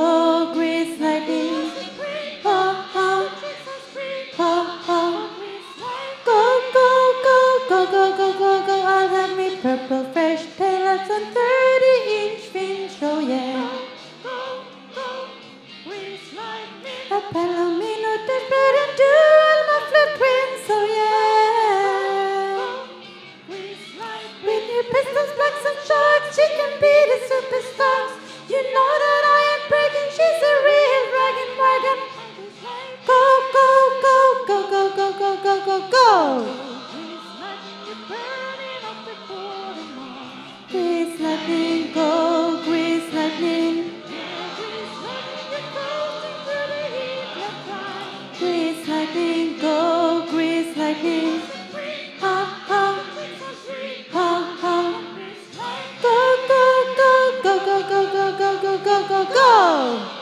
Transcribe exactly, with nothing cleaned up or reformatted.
go, grease lightning. Ha ha, ha ha. Go, go, go, go, go, go, go, go. I'll have me purple fresh taillights and thirty inch windshow, yeah. A palomino to spread and do all my flip twins, so yeah. With your pistols, blacks and sharks, she can be the superstars. You know that I ain't breaking, she's a real dragon wagon. Go, go, go, go, go, go, go, go, go, go. Grease lightning, go, grease lightning. Grease lightning, go, grease lightning. Ha ha, ha ha. Go, go, go, go, go, go, go, go, go, go, go, go.